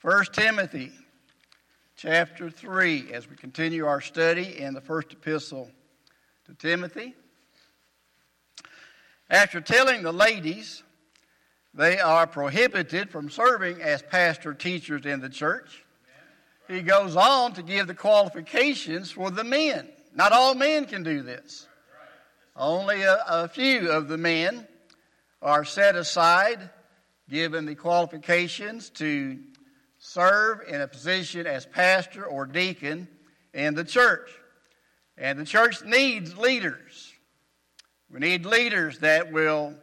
1 Timothy chapter 3 as we continue our study in the first epistle to Timothy. After telling the ladies they are prohibited from serving as pastor teachers in the church, he goes on to give the qualifications for the men. Not all men can do this. Only a few of the men are set aside, given the qualifications to serve in a position as pastor or deacon in the church. And the church needs leaders. We need leaders that will,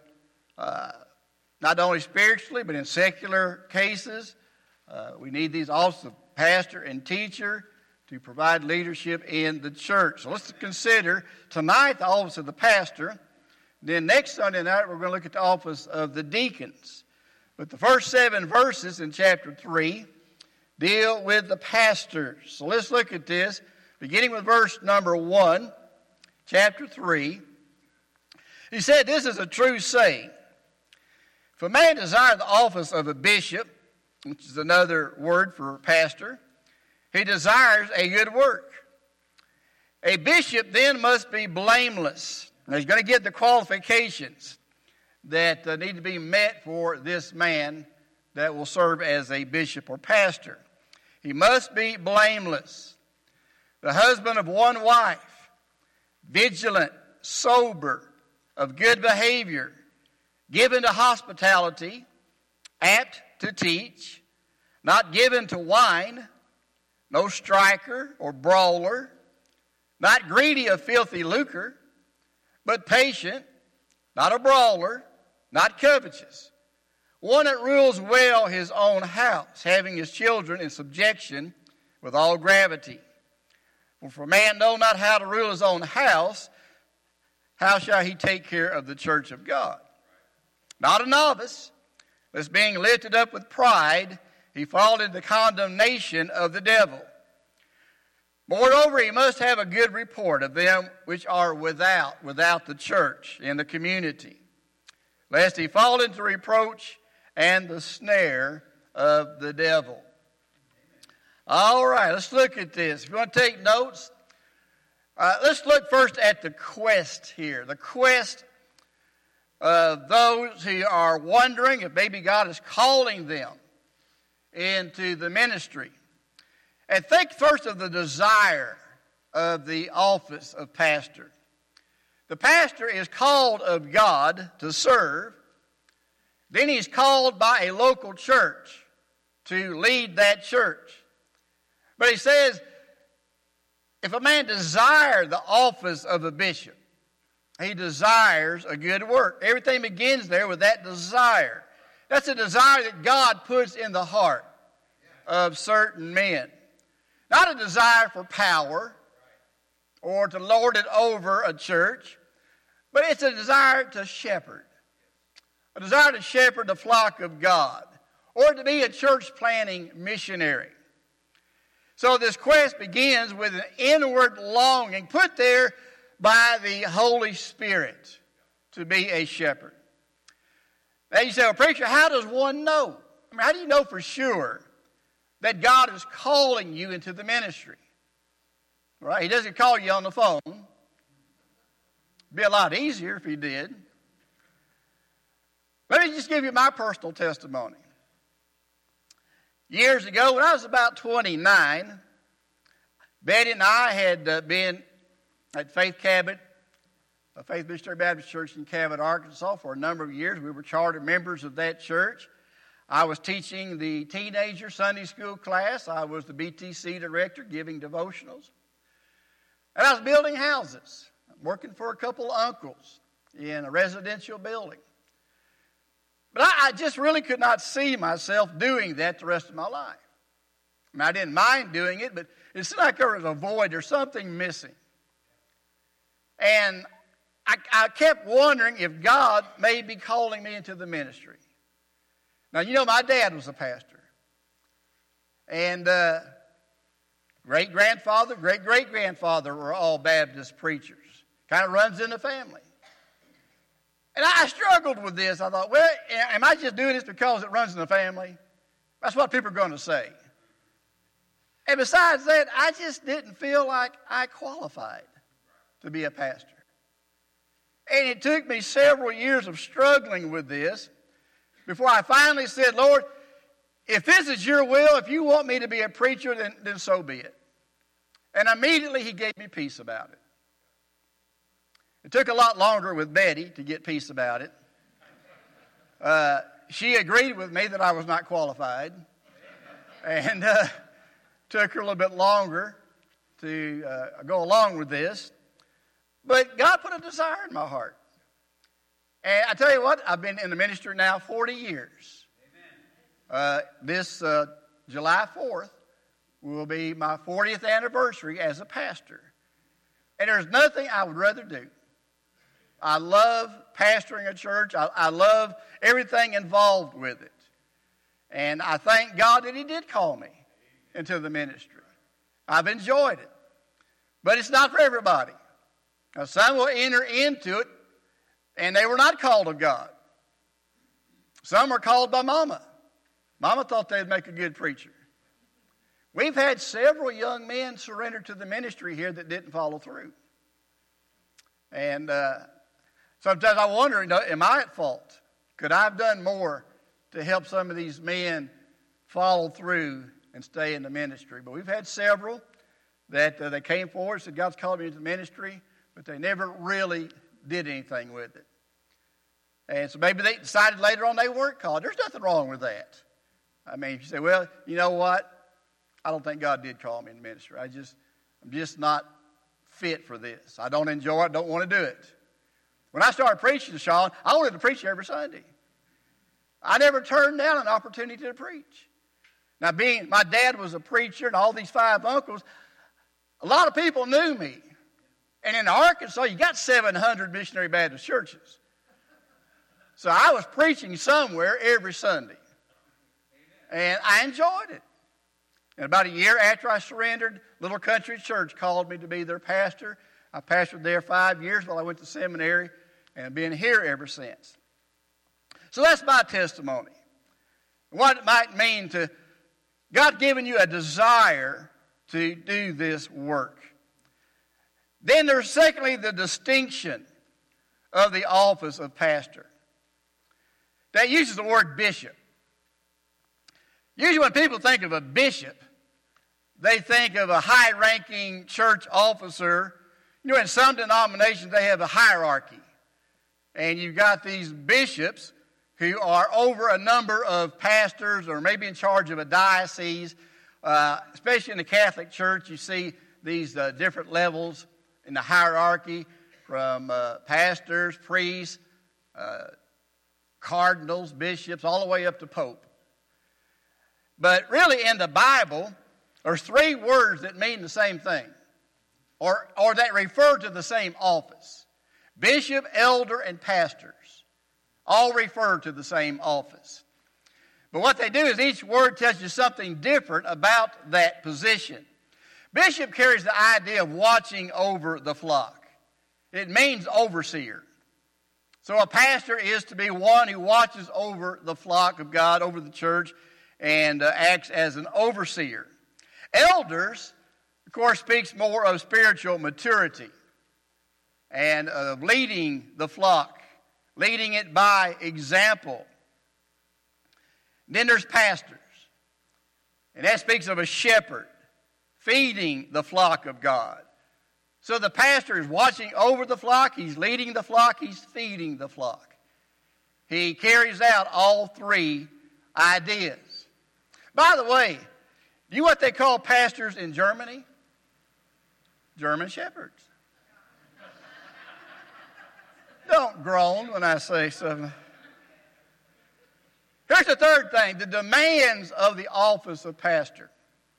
not only spiritually, but in secular cases, we need these offices of pastor and teacher to provide leadership in the church. So let's consider tonight the office of the pastor. Then next Sunday night, we're going to look at the office of the deacons. But the first 7 verses in chapter 3 deal with the pastors. So let's look at this, beginning with verse number 1, chapter 3. He said, "This is a true saying. If a man desire the office of a bishop," which is another word for pastor, "he desires a good work. A bishop then must be blameless." Now he's going to get the qualifications that need to be met for this man that will serve as a bishop or pastor. He must be blameless, the husband of one wife, vigilant, sober, of good behavior, given to hospitality, apt to teach, not given to wine, no striker or brawler, not greedy of filthy lucre, but patient, not a brawler, not covetous, one that rules well his own house, having his children in subjection with all gravity. For if a man know not how to rule his own house, how shall he take care of the church of God? Not a novice, lest being lifted up with pride, he fall into the condemnation of the devil. Moreover, he must have a good report of them which are without the church in the community, lest he fall into reproach and the snare of the devil. All right, let's look at this. If you want to take notes, let's look first at the quest here. The quest of those who are wondering if maybe God is calling them into the ministry. And think first of the desire of the office of pastor. The pastor is called of God to serve. Then he's called by a local church to lead that church. But he says, if a man desire the office of a bishop, he desires a good work. Everything begins there with that desire. That's a desire that God puts in the heart of certain men. Not a desire for power or to lord it over a church, but it's a desire to shepherd. A desire to shepherd the flock of God, or to be a church planting missionary. So this quest begins with an inward longing put there by the Holy Spirit to be a shepherd. Now you say, well, preacher, how does one know? I mean, how do you know for sure that God is calling you into the ministry? Right? He doesn't call you on the phone. It'd be a lot easier if he did. Let me just give you my personal testimony. Years ago, when I was about 29, Betty and I had been at Faith Cabot, a Faith Missionary Baptist Church in Cabot, Arkansas, for a number of years. We were charter members of that church. I was teaching the teenager Sunday school class. I was the BTC director, giving devotionals. And I was building houses, working for a couple of uncles in a residential building. But I just really could not see myself doing that the rest of my life. I mean, I didn't mind doing it, but it seemed like there was a void or something missing. And I kept wondering if God may be calling me into the ministry. Now, you know, my dad was a pastor. And great-grandfather, great-great-grandfather were all Baptist preachers. Kind of runs in the family. And I struggled with this. I thought, well, am I just doing this because it runs in the family? That's what people are going to say. And besides that, I just didn't feel like I qualified to be a pastor. And it took me several years of struggling with this before I finally said, Lord, if this is your will, if you want me to be a preacher, then so be it. And immediately he gave me peace about it. It took a lot longer with Betty to get peace about it. She agreed with me that I was not qualified. And took her a little bit longer to go along with this. But God put a desire in my heart. And I tell you what, I've been in the ministry now 40 years. This July 4th will be my 40th anniversary as a pastor. And there's nothing I would rather do. I love pastoring a church. I love everything involved with it. And I thank God that he did call me into the ministry. I've enjoyed it. But it's not for everybody. Now, some will enter into it, and they were not called of God. Some are called by mama. Mama thought they'd make a good preacher. We've had several young men surrender to the ministry here that didn't follow through. And sometimes I wonder, am I at fault? Could I have done more to help some of these men follow through and stay in the ministry? But we've had several that they came forward and said, God's called me into the ministry, but they never really did anything with it. And so maybe they decided later on they weren't called. There's nothing wrong with that. I mean, if you say, well, you know what? I don't think God did call me in the ministry. I'm just not fit for this. I don't enjoy it, don't want to do it. When I started preaching, Sean, I wanted to preach every Sunday. I never turned down an opportunity to preach. Now, being my dad was a preacher and all these 5 uncles, a lot of people knew me. And in Arkansas, you got 700 missionary Baptist churches. So I was preaching somewhere every Sunday. And I enjoyed it. And about a year after I surrendered, Little Country Church called me to be their pastor. I pastored there 5 years while I went to seminary, and I've been here ever since. So that's my testimony. What it might mean to God giving you a desire to do this work. Then there's secondly the distinction of the office of pastor. That uses the word bishop. Usually when people think of a bishop, they think of a high-ranking church officer. You know, in some denominations they have a hierarchy. And you've got these bishops who are over a number of pastors or maybe in charge of a diocese. Especially in the Catholic Church, you see these different levels in the hierarchy from pastors, priests, cardinals, bishops, all the way up to pope. But really in the Bible, there's 3 words that mean the same thing or that refer to the same office. Bishop, elder, and pastors all refer to the same office. But what they do is each word tells you something different about that position. Bishop carries the idea of watching over the flock. It means overseer. So a pastor is to be one who watches over the flock of God, over the church, and acts as an overseer. Elders, of course, speaks more of spiritual maturity and of leading the flock, leading it by example. Then there's pastors, and that speaks of a shepherd feeding the flock of God. So the pastor is watching over the flock, he's leading the flock, he's feeding the flock. He carries out all 3 ideas. By the way, do you know what they call pastors in Germany? German shepherds. Don't groan when I say something. Here's the third thing, the demands of the office of pastor.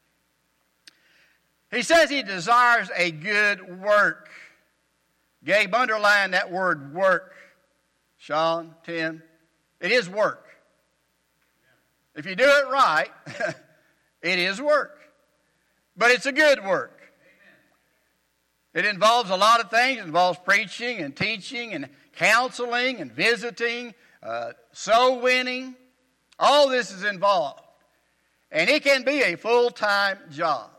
He says he desires a good work. Gabe, underline that word work. Sean, Tim, it is work. If you do it right, it is work. But it's a good work. It involves a lot of things. It involves preaching and teaching and counseling and visiting, soul winning. All this is involved. And it can be a full-time job.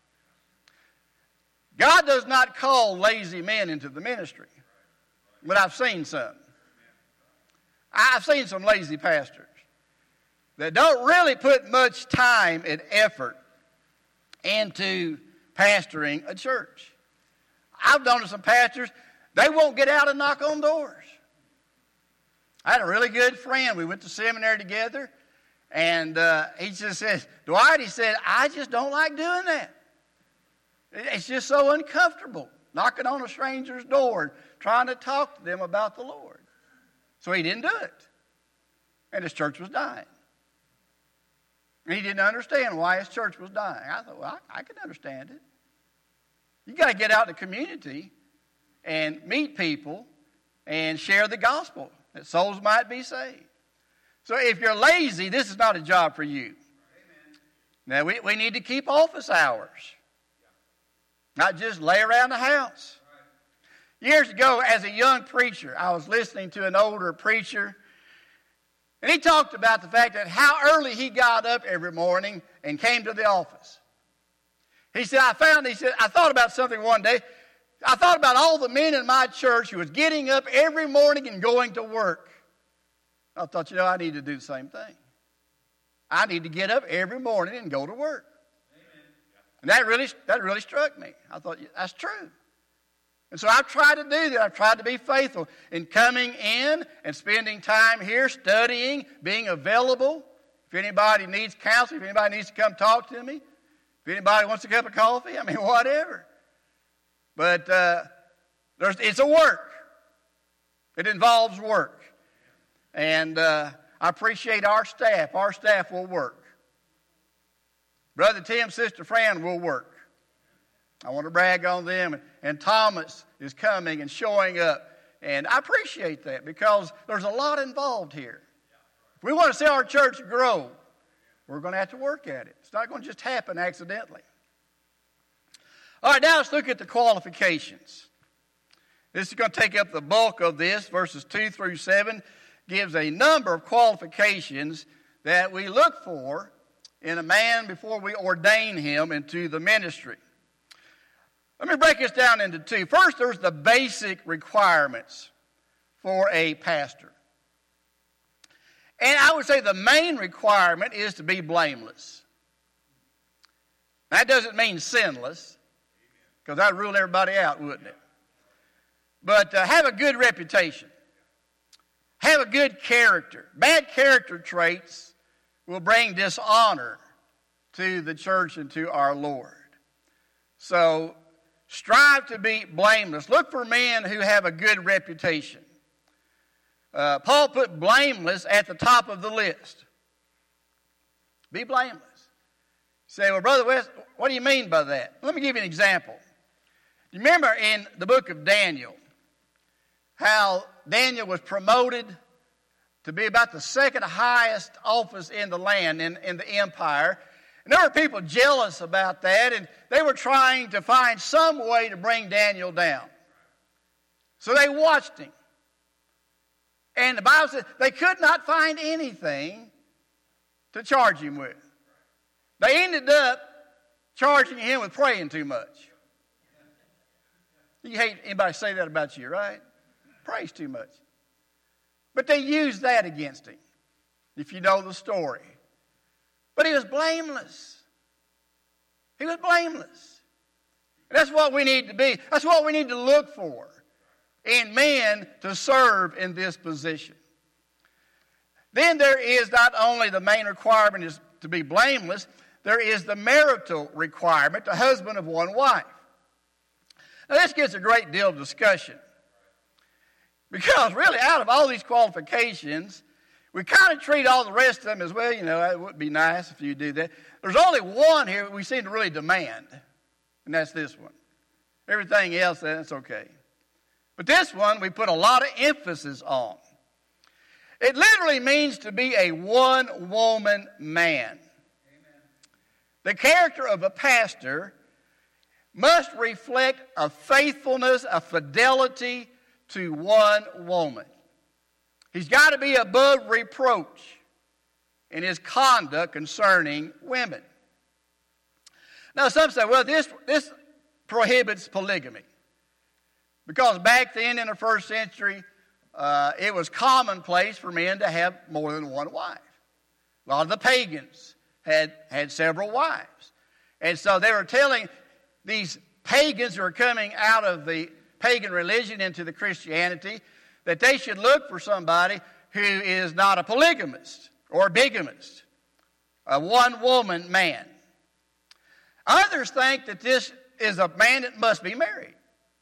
God does not call lazy men into the ministry, but I've seen some. I've seen some lazy pastors that don't really put much time and effort into pastoring a church. I've known some pastors, they won't get out and knock on doors. I had a really good friend. We went to seminary together, and he just said, Dwight, he said, I just don't like doing that. It's just so uncomfortable, knocking on a stranger's door and trying to talk to them about the Lord. So he didn't do it. And his church was dying. And he didn't understand why his church was dying. I thought, well, I can understand it. You got to get out in the community and meet people and share the gospel that souls might be saved. So if you're lazy, this is not a job for you. Amen. Now, we need to keep office hours. Not just lay around the house. Years ago, as a young preacher, I was listening to an older preacher, and he talked about the fact that how early he got up every morning and came to the office. He said, I thought about something one day. I thought about all the men in my church who was getting up every morning and going to work. I thought, I need to do the same thing. I need to get up every morning and go to work. And that really struck me. I thought, that's true. And so I've tried to do that. I've tried to be faithful in coming in and spending time here, studying, being available. If anybody needs counseling, if anybody needs to come talk to me, if anybody wants a cup of coffee, whatever. But it's a work. It involves work. And I appreciate our staff. Our staff will work. Brother Tim, Sister Fran will work. I want to brag on them. And Thomas is coming and showing up. And I appreciate that because there's a lot involved here. If we want to see our church grow, we're going to have to work at it. It's not going to just happen accidentally. All right, now let's look at the qualifications. This is going to take up the bulk of this. Verses 2 through 7 gives a number of qualifications that we look for in a man before we ordain him into the ministry. Let me break this down into two. First, there's the basic requirements for a pastor. And I would say the main requirement is to be blameless. That doesn't mean sinless, because that would rule everybody out, wouldn't it? But have a good reputation. Have a good character. Bad character traits will bring dishonor to the church and to our Lord. So, strive to be blameless. Look for men who have a good reputation. Paul put blameless at the top of the list. Be blameless. You say, well, Brother West, what do you mean by that? Let me give you an example. You remember in the book of Daniel how Daniel was promoted to be about the second highest office in the land, in the empire. And there were people jealous about that, and they were trying to find some way to bring Daniel down. So they watched him. And the Bible says they could not find anything to charge him with. They ended up charging him with praying too much. You hate anybody say that about you, right? Prays too much. But they used that against him, if you know the story. But he was blameless. He was blameless. And that's what we need to be. That's what we need to look for in men to serve in this position. Then there is not only the main requirement is to be blameless, there is the marital requirement, the husband of one wife. Now this gets a great deal of discussion. Because really, out of all these qualifications, we kind of treat all the rest of them as, well, it would be nice if you do that. There's only one here we seem to really demand, and that's this one. Everything else, that's okay. But this one, we put a lot of emphasis on. It literally means to be a one-woman man. Amen. The character of a pastor must reflect a faithfulness, a fidelity to one woman. He's got to be above reproach. in his conduct concerning women. Now, some say, well, this prohibits polygamy. Because back then in the first century, it was commonplace for men to have more than one wife. A lot of the pagans had several wives. And so they were telling these pagans who are coming out of the pagan religion into the Christianity that they should look for somebody who is not a polygamist or a bigamist, a one-woman man. Others think that this is a man that must be married.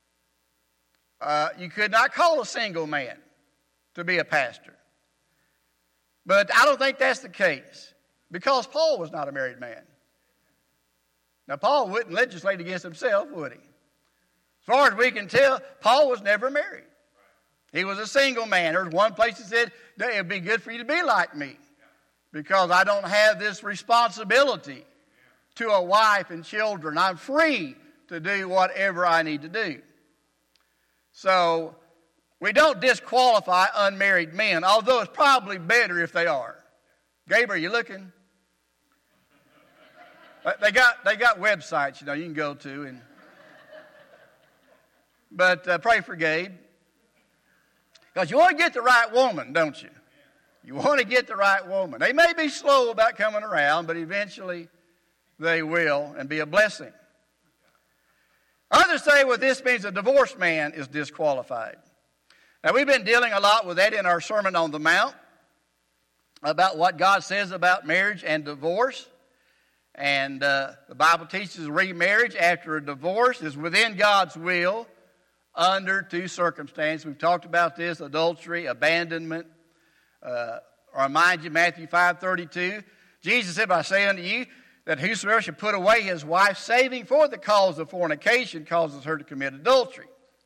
You could not call a single man to be a pastor. But I don't think that's the case, because Paul was not a married man. Now, Paul wouldn't legislate against himself, would he? As far as we can tell, Paul was never married. He was a single man. There's one place he said, it would be good for you to be like me, because I don't have this responsibility to a wife and children. I'm free to do whatever I need to do. So, we don't disqualify unmarried men, although it's probably better if they are. Gabe, are you looking? They got websites, you can go to. But pray for Gabe. Because you want to get the right woman, don't you? You want to get the right woman. They may be slow about coming around, but eventually they will and be a blessing. Others say, well, this means a divorced man is disqualified. Now, we've been dealing a lot with that in our Sermon on the Mount, about what God says about marriage and divorce. And the Bible teaches remarriage after a divorce is within God's will under two circumstances. We've talked about this: adultery, abandonment. I remind you, Matthew 5:32, Jesus said, I say unto you, that whosoever should put away his wife, saving for the cause of fornication, causes her to commit adultery.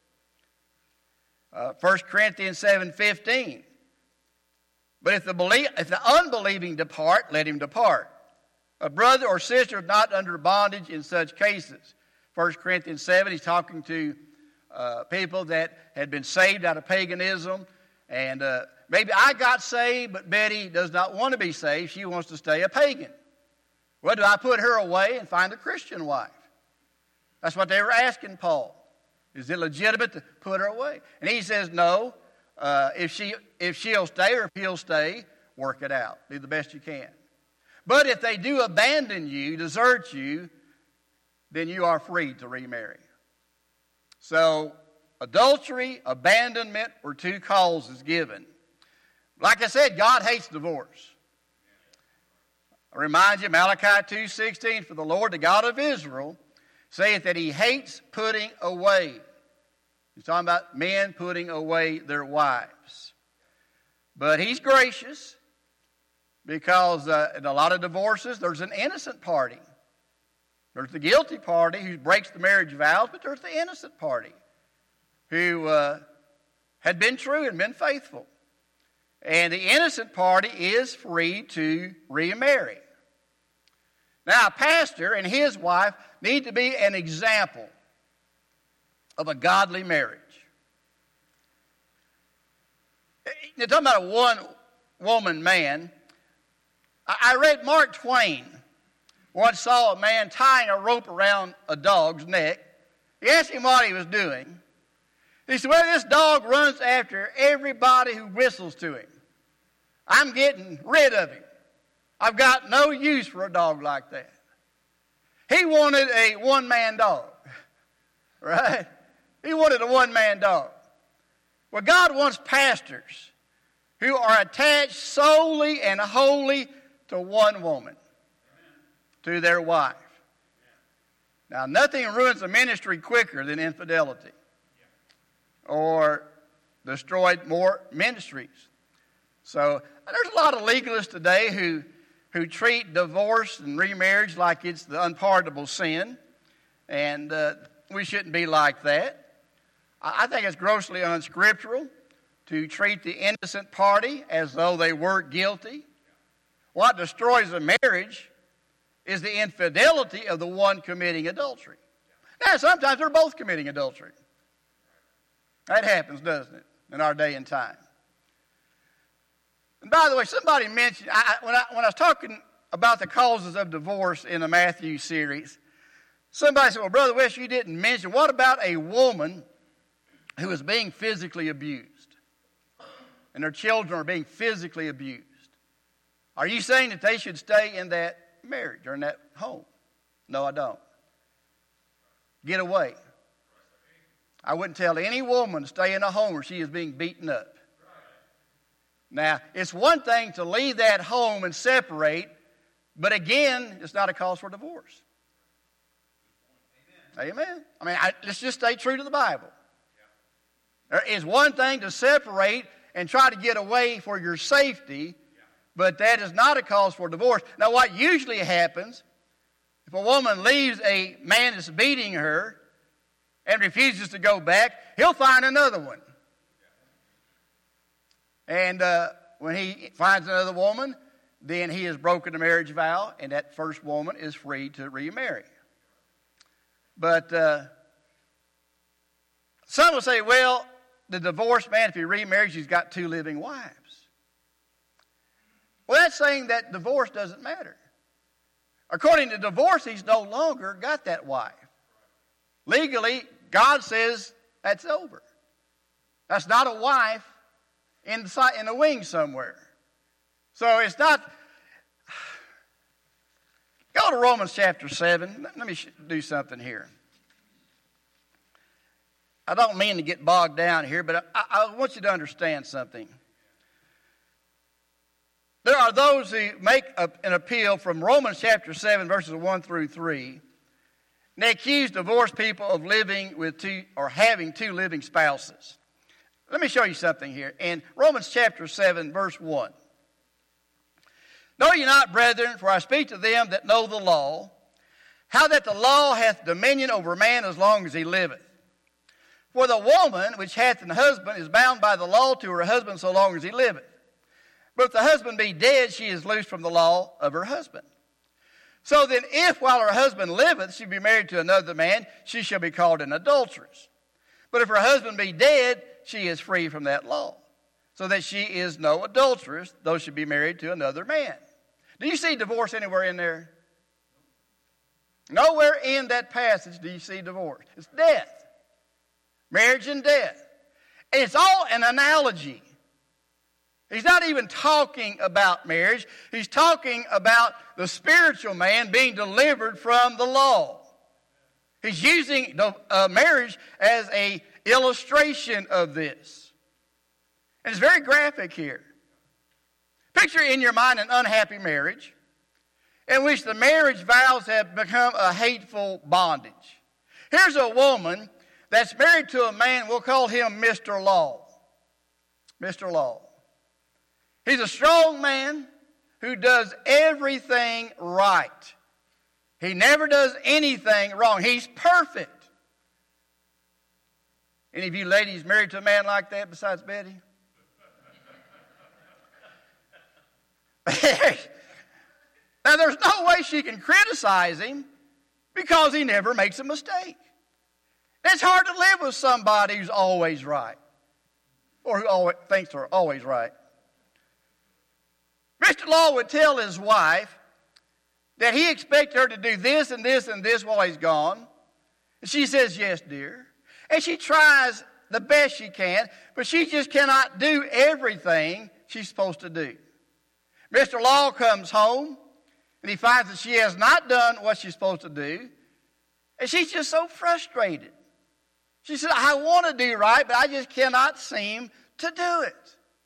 1 Corinthians 7:15. But if the unbelieving depart, let him depart. A brother or sister is not under bondage in such cases. 1 Corinthians 7, he's talking to people that had been saved out of paganism. And maybe I got saved, but Betty does not want to be saved. She wants to stay a pagan. Well, do I put her away and find a Christian wife? That's what they were asking Paul. Is it legitimate to put her away? And he says, no. If she'll stay or if he'll stay, work it out. Do the best you can. But if they do abandon you, desert you, then you are free to remarry. So, adultery, abandonment were two causes given. Like I said, God hates divorce. I remind you, Malachi 2:16, for the Lord, the God of Israel, saith that he hates putting away. He's talking about men putting away their wives. But he's gracious, because in a lot of divorces, there's an innocent party. There's the guilty party who breaks the marriage vows, but there's the innocent party who had been true and been faithful. And the innocent party is free to remarry. Now, a pastor and his wife need to be an example of a godly marriage. You're talking about a one-woman man. I read Mark Twain once saw a man tying a rope around a dog's neck. He asked him what he was doing. He said, well, this dog runs after everybody who whistles to him. I'm getting rid of him. I've got no use for a dog like that. He wanted a one-man dog, right? He wanted a one-man dog. Well, God wants pastors who are attached solely and wholly to one woman, to their wife. Now, nothing ruins a ministry quicker than infidelity or destroyed more ministries. So there's a lot of legalists today who treat divorce and remarriage like it's the unpardonable sin, and we shouldn't be like that. I think it's grossly unscriptural to treat the innocent party as though they were guilty. What destroys a marriage is the infidelity of the one committing adultery. Now, sometimes they're both committing adultery. That happens, doesn't it, in our day and time? And by the way, somebody mentioned, when I was talking about the causes of divorce in the Matthew series, somebody said, well, Brother West, you didn't mention, what about a woman who is being physically abused? And their children are being physically abused. Are you saying that they should stay in that marriage or in that home? No, I don't. Get away. I wouldn't tell any woman to stay in a home where she is being beaten up. Now, it's one thing to leave that home and separate, but again, it's not a cause for divorce. Amen. I mean, let's just stay true to the Bible. There is one thing to separate and try to get away for your safety, but that is not a cause for divorce. Now, what usually happens, if a woman leaves a man that's beating her and refuses to go back, he'll find another one. And when he finds another woman, then he has broken the marriage vow, and that first woman is free to remarry. But some will say, well, the divorced man, if he remarries, he's got 2 living wives. Well, that's saying that divorce doesn't matter. According to divorce, he's no longer got that wife. Legally, God says that's over. That's not a wife in the wings somewhere. So it's not. Go to Romans chapter 7. Let me do something here. I don't mean to get bogged down here, but I want you to understand something. There are those who make an appeal from Romans chapter 7, verses 1 through 3. And they accuse divorced people of living with 2 or having 2 living spouses. Let me show you something here. In Romans chapter 7, verse 1. Know ye not, brethren, for I speak to them that know the law, how that the law hath dominion over man as long as he liveth. For the woman which hath an husband is bound by the law to her husband so long as he liveth. But if the husband be dead, she is loosed from the law of her husband. So then, if while her husband liveth she be married to another man, she shall be called an adulteress. But if her husband be dead, she is free from that law, so that she is no adulteress, though she be married to another man. Do you see divorce anywhere in there? Nowhere in that passage do you see divorce. It's death. Marriage and death. And it's all an analogy. He's not even talking about marriage. He's talking about the spiritual man being delivered from the law. He's using marriage as an illustration of this. And it's very graphic here. Picture in your mind an unhappy marriage in which the marriage vows have become a hateful bondage. Here's a woman that's married to a man, we'll call him Mr. Law. Mr. Law. He's a strong man who does everything right. He never does anything wrong. He's perfect. Any of you ladies married to a man like that besides Betty? Now, there's no way she can criticize him because he never makes a mistake. It's hard to live with somebody who's always right or who always thinks they're always right. Mr. Law would tell his wife that he expected her to do this and this and this while he's gone. And she says, yes, dear. And she tries the best she can, but she just cannot do everything she's supposed to do. Mr. Law comes home, and he finds that she has not done what she's supposed to do, and she's just so frustrated. She said, I want to do right, but I just cannot seem to do it.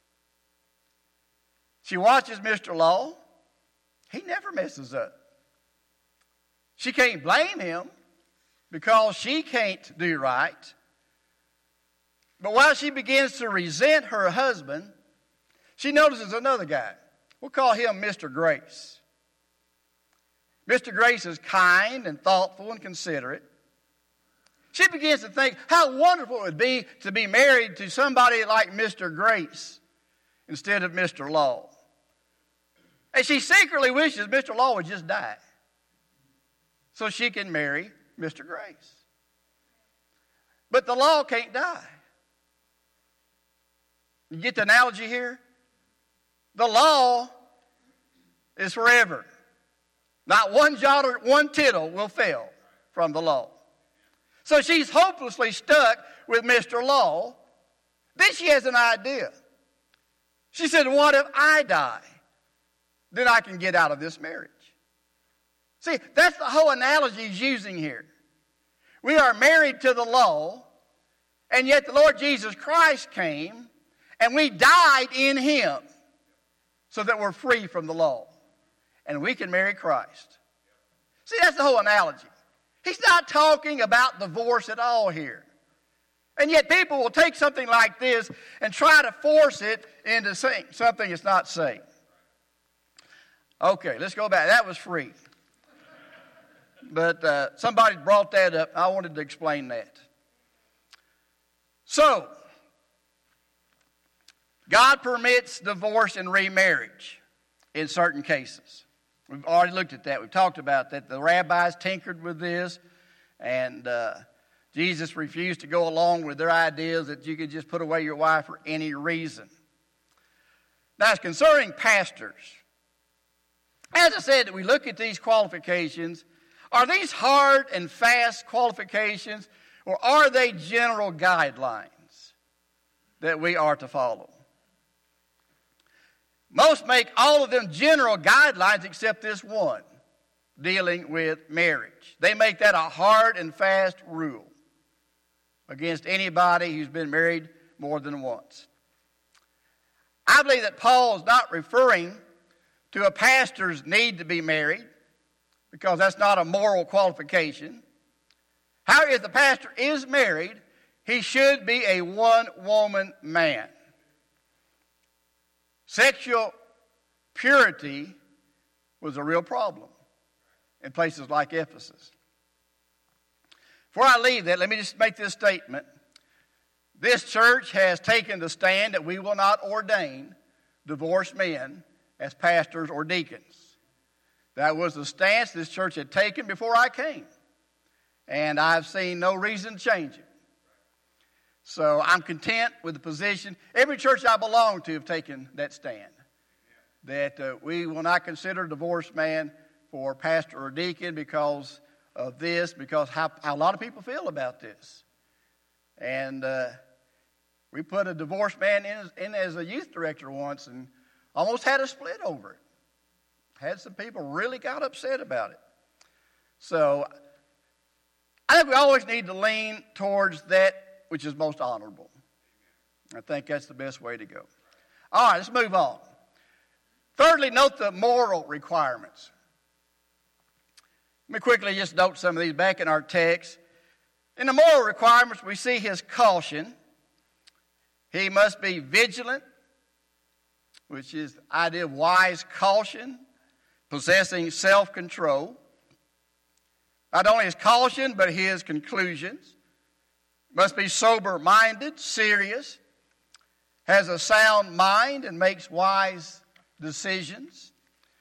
She watches Mr. Law. He never messes up. She can't blame him because she can't do right. But while she begins to resent her husband, she notices another guy. We'll call him Mr. Grace. Mr. Grace is kind and thoughtful and considerate. She begins to think how wonderful it would be to be married to somebody like Mr. Grace instead of Mr. Law. And she secretly wishes Mr. Law would just die so she can marry Mr. Grace. But the law can't die. You get the analogy here? The law is forever. Not one jot or one tittle will fail from the law. So she's hopelessly stuck with Mr. Law. Then she has an idea. She said, what if I die? Then I can get out of this marriage. See, that's the whole analogy he's using here. We are married to the law, and yet the Lord Jesus Christ came, and we died in him so that we're free from the law. And we can marry Christ. See, that's the whole analogy. He's not talking about divorce at all here. And yet people will take something like this and try to force it into saying something it's not saying. Okay, let's go back. That was free. But somebody brought that up. I wanted to explain that. So, God permits divorce and remarriage in certain cases. We've already looked at that. We've talked about that. The rabbis tinkered with this, and Jesus refused to go along with their ideas that you could just put away your wife for any reason. Now, as concerning pastors, as I said, we look at these qualifications. Are these hard and fast qualifications, or are they general guidelines that we are to follow? Most make all of them general guidelines except this one, dealing with marriage. They make that a hard and fast rule against anybody who's been married more than once. I believe that Paul is not referring to a pastor's need to be married, because that's not a moral qualification. However, if the pastor is married, he should be a one-woman man. Sexual purity was a real problem in places like Ephesus. Before I leave that, let me just make this statement. This church has taken the stand that we will not ordain divorced men as pastors or deacons. That was the stance this church had taken before I came. And I've seen no reason to change it. So I'm content with the position. Every church I belong to have taken that stand. That we will not consider a divorced man for pastor or deacon because of this, because how a lot of people feel about this. And we put a divorced man in as a youth director once and almost had a split over it. Had some people really got upset about it. So I think we always need to lean towards that which is most honorable. I think that's the best way to go. All right, let's move on. Thirdly, note the moral requirements. Let me quickly just note some of these back in our text. In the moral requirements, we see his caution. He must be vigilant, which is the idea of wise caution, possessing self-control. Not only his caution, but his conclusions. Must be sober-minded, serious, has a sound mind, and makes wise decisions.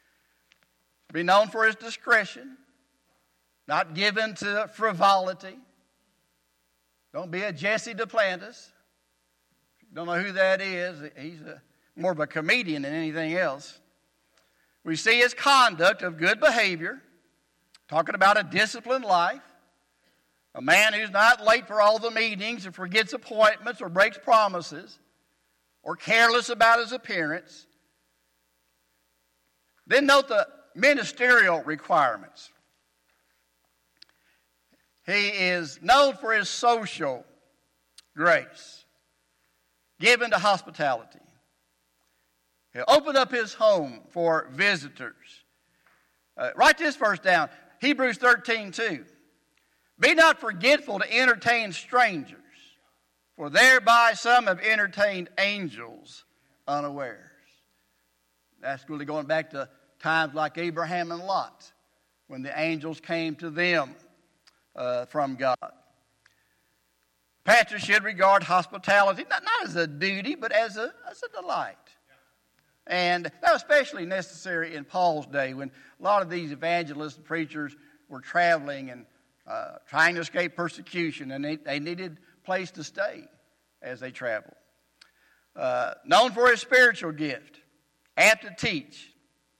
Be known for his discretion, not given to frivolity. Don't be a Jesse Duplantis. Don't know who that is. He's more of a comedian than anything else. We see his conduct of good behavior, talking about a disciplined life, a man who's not late for all the meetings or forgets appointments or breaks promises or careless about his appearance. Then note the ministerial requirements. He is known for his social grace, given to hospitality. He'll open up his home for visitors. Write this verse down, Hebrews 13:2. Be not forgetful to entertain strangers, for thereby some have entertained angels unawares. That's really going back to times like Abraham and Lot, when the angels came to them from God. Pastors should regard hospitality not as a duty, but as a delight. And that was especially necessary in Paul's day, when a lot of these evangelists and preachers were traveling and trying to escape persecution, and they needed a place to stay as they traveled. Known for his spiritual gift, apt to teach,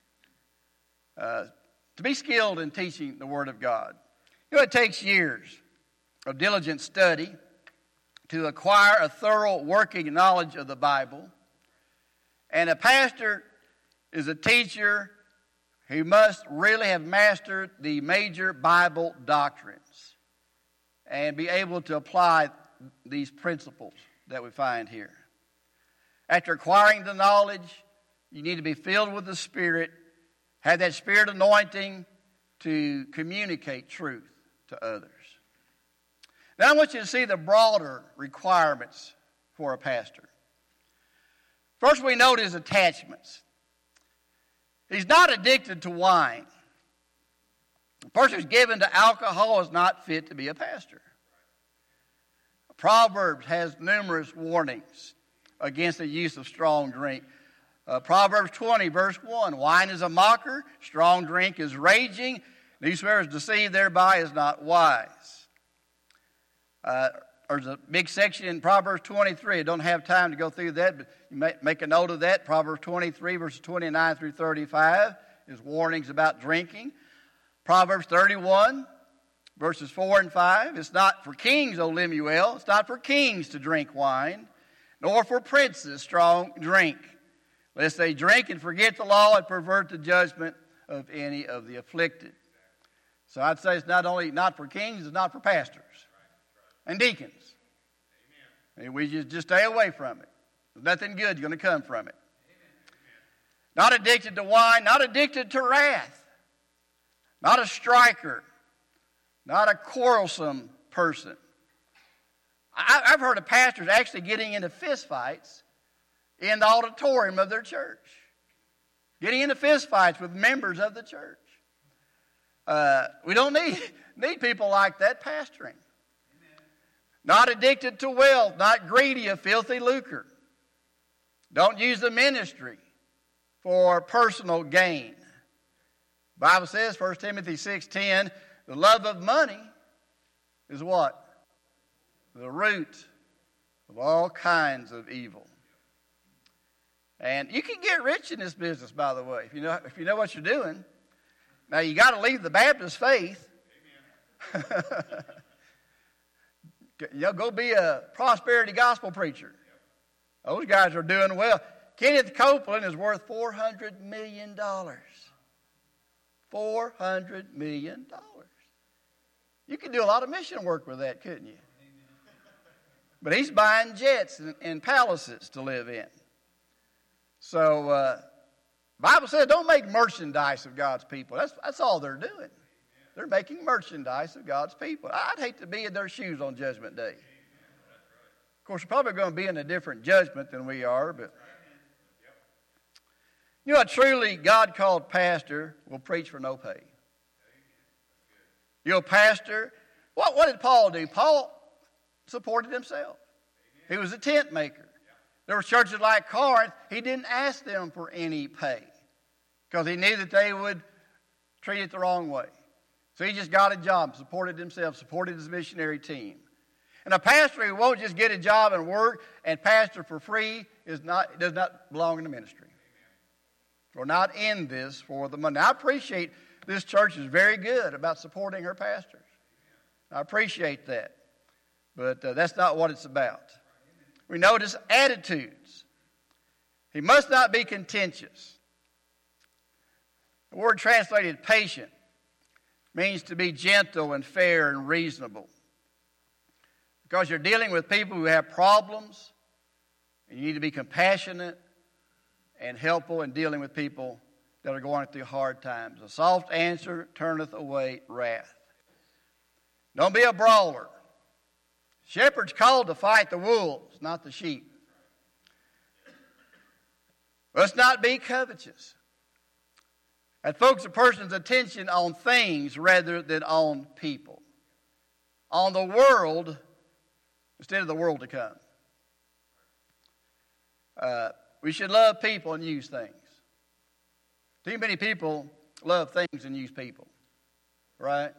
to be skilled in teaching the Word of God. It takes years of diligent study to acquire a thorough working knowledge of the Bible. And a pastor is a teacher who must really have mastered the major Bible doctrines and be able to apply these principles that we find here. After acquiring the knowledge, you need to be filled with the Spirit, have that Spirit anointing to communicate truth to others. Now I want you to see the broader requirements for a pastor. First, we note his attachments. He's not addicted to wine. A person who's given to alcohol is not fit to be a pastor. Proverbs has numerous warnings against the use of strong drink. Proverbs 20, verse 1, wine is a mocker, strong drink is raging, and whosoever is deceived thereby is not wise. There's a big section in Proverbs 23. I don't have time to go through that, but you may make a note of that. Proverbs 23, verses 29 through 35 is warnings about drinking. Proverbs 31, verses 4 and 5, it's not for kings, O Lemuel, it's not for kings to drink wine, nor for princes strong drink, lest they drink and forget the law and pervert the judgment of any of the afflicted. So I'd say it's not only not for kings, it's not for pastors and deacons. And we just stay away from it. There's nothing good going to come from it. Not addicted to wine, not addicted to wrath, not a striker, not a quarrelsome person. I've heard of pastors actually getting into fistfights in the auditorium of their church. Getting into fistfights with members of the church. We don't need people like that pastoring. Not addicted to wealth, not greedy of filthy lucre. Don't use the ministry for personal gain. The Bible says, 1 Timothy 6:10, the love of money is what? The root of all kinds of evil. And you can get rich in this business, by the way, if you know what you're doing. Now, you got to leave the Baptist faith. Go be a prosperity gospel preacher. Those guys are doing well. Kenneth Copeland is worth $400 million. $400 million. You could do a lot of mission work with that, couldn't you? But he's buying jets and palaces to live in. So, Bible says don't make merchandise of God's people. That's all they're doing. They're making merchandise of God's people. I'd hate to be in their shoes on Judgment Day. Of course, we're probably going to be in a different judgment than we are, but a truly God-called pastor will preach for no pay. Pastor, what did Paul do? Paul supported himself. He was a tent maker. There were churches like Corinth, he didn't ask them for any pay because he knew that they would treat it the wrong way. So he just got a job, supported himself, supported his missionary team. And a pastor who won't just get a job and work and pastor for free does not belong in the ministry. We're not in this for the money. I appreciate this church is very good about supporting her pastors. I appreciate that. But that's not what it's about. We notice attitudes. He must not be contentious. The word translated patient means to be gentle and fair and reasonable. Because you're dealing with people who have problems, and you need to be compassionate and helpful in dealing with people that are going through hard times. A soft answer turneth away wrath. Don't be a brawler. Shepherds called to fight the wolves, not the sheep. Let's not be covetous. That focus a person's attention on things rather than on people. On the world instead of the world to come. We should love people and use things. Too many people love things and use people. Right?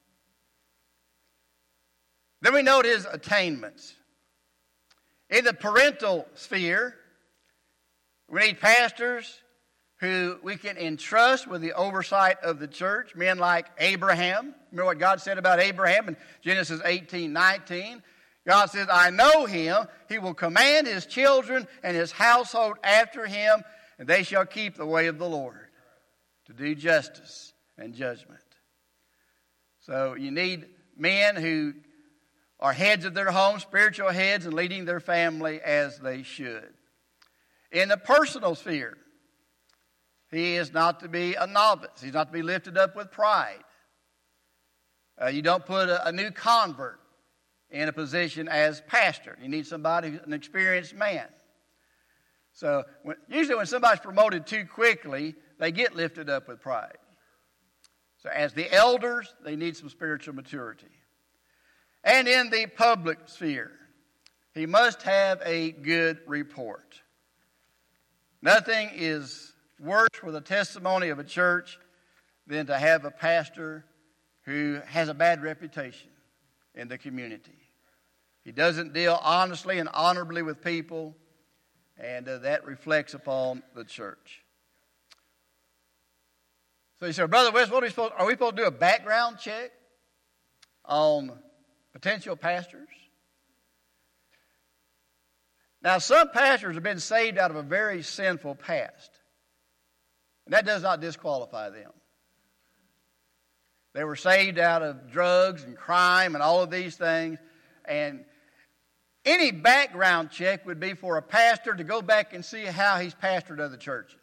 Then we note his attainments. In the parental sphere, we need pastors who we can entrust with the oversight of the church, men like Abraham. Remember what God said about Abraham in Genesis 18:19? God says, I know him. He will command his children and his household after him, and they shall keep the way of the Lord to do justice and judgment. So you need men who are heads of their home, spiritual heads, and leading their family as they should. In the personal sphere, he is not to be a novice. He's not to be lifted up with pride. You don't put a new convert in a position as pastor. You need somebody who's an experienced man. So usually when somebody's promoted too quickly, they get lifted up with pride. So as the elders, they need some spiritual maturity. And in the public sphere, he must have a good report. Nothing is worse for the testimony of a church than to have a pastor who has a bad reputation in the community. He doesn't deal honestly and honorably with people, and that reflects upon the church. So you say, Brother West, are we supposed to do a background check on potential pastors? Now, some pastors have been saved out of a very sinful past, and that does not disqualify them. They were saved out of drugs and crime and all of these things, and any background check would be for a pastor to go back and see how he's pastored other churches.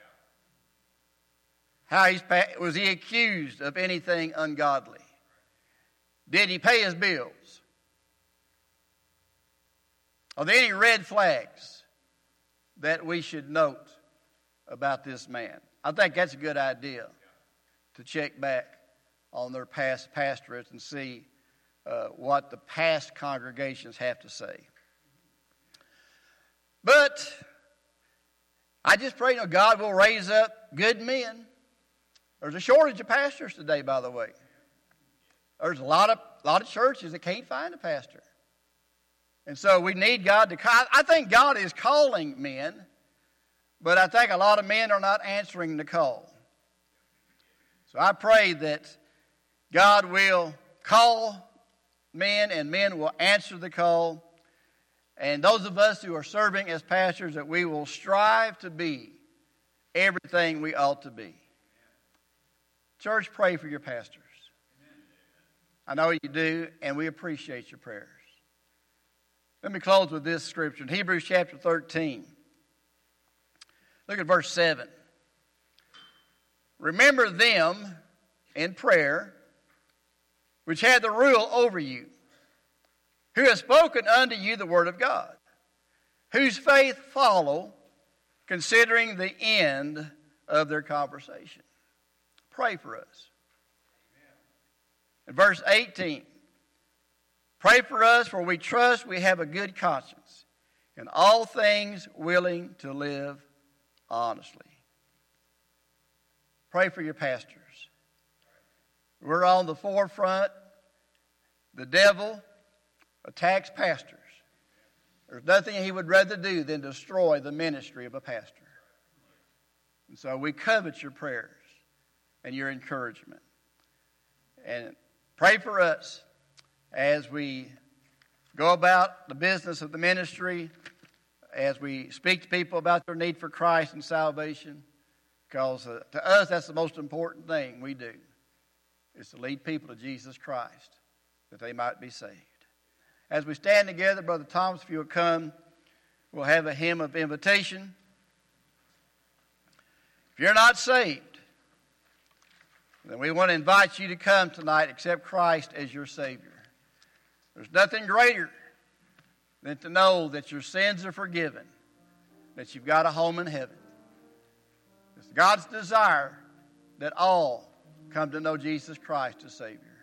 Was he accused of anything ungodly? Did he pay his bills? Are there any red flags that we should note about this man? I think that's a good idea to check back on their past pastorates and see what the past congregations have to say. But I just pray God will raise up good men. There's a shortage of pastors today, by the way. There's a lot of churches that can't find a pastor. And so we need God to call. I think God is calling men, but I think a lot of men are not answering the call. So I pray that God will call men and men will answer the call. And those of us who are serving as pastors, that we will strive to be everything we ought to be. Church, pray for your pastors. I know you do, and we appreciate your prayers. Let me close with this scripture. In Hebrews chapter 13, look at verse 7. Remember them in prayer, which had the rule over you, who have spoken unto you the word of God, whose faith follow, considering the end of their conversation. Pray for us. In verse 18, pray for us, for we trust we have a good conscience, in all things willing to live honestly. Pray for your pastors. We're on the forefront. The devil attacks pastors. There's nothing he would rather do than destroy the ministry of a pastor. And so we covet your prayers and your encouragement. And pray for us as we go about the business of the ministry, as we speak to people about their need for Christ and salvation, because to us that's the most important thing we do, is to lead people to Jesus Christ, that they might be saved. As we stand together, Brother Thomas, if you'll come, we'll have a hymn of invitation. If you're not saved, then we want to invite you to come tonight, accept Christ as your Savior. There's nothing greater than to know that your sins are forgiven, that you've got a home in heaven. It's God's desire that all come to know Jesus Christ as Savior.